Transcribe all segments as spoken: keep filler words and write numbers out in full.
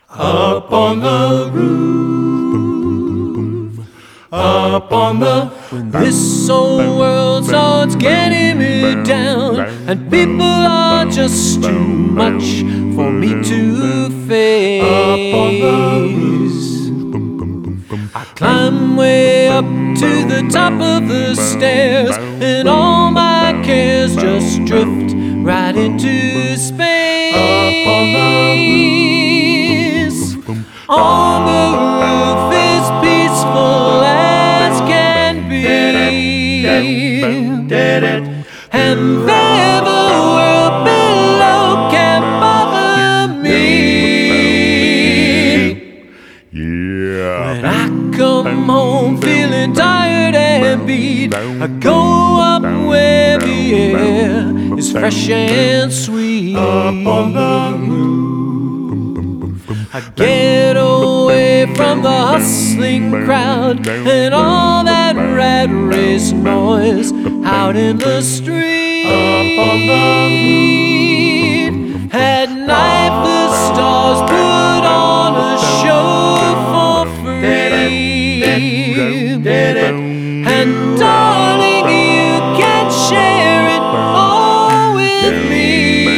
Up on the roof, up on the when this old world starts getting me down, and people are just too much for me to face. Up on the roof, I climb way up to the top of the stairs, and all my cares just drift right into space. Up on the roof, on the roof is peaceful as can be, and there the world below can bother me. Yeah. When I come home feeling tired and beat, I go up where the air is fresh and sweet. Up on the roof, I get away from the hustling crowd and all that rat race noise out in the street. Up on the roof, at night the stars put on a show for free, and darling, you can share it all with me.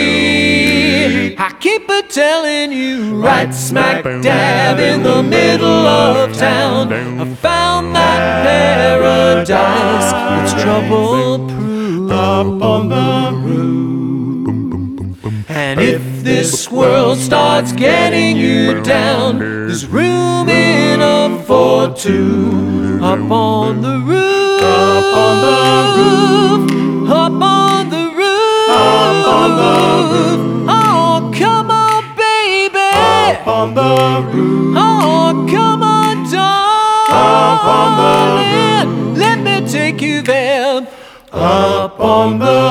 I keep a telling you, right smack dab in the middle of town, I found that paradise that's trouble-proof. Up on the roof, and if this world starts getting you down, there's room enough for two. Up on the roof, up on the roof, up on the roof, up on the roof. Oh, come on, baby. Up on the roof. Oh, come on, darling. Up on the roof. Let me take you there. Up on the